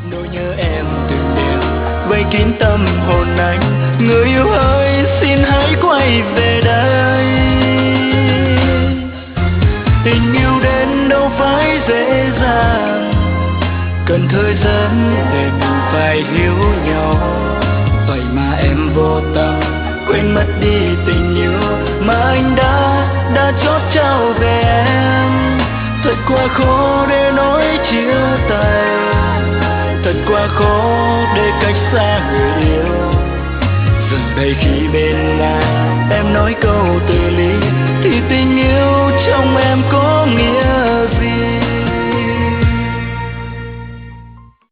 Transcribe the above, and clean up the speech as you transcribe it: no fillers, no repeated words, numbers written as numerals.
nỗi nhớ em từng đêm vây kín tâm hồn anh. Người yêu ơi xin hãy quay về đây. Tình yêu đến đâu phải dễ dàng, cần thời gian để mình phải hiểu nhau. Vậy mà em vô tâm quên mất đi tình yêu mà anh đã chót trao về em. Thật quá khó để nói chia tay, thật quá khó để cách xa người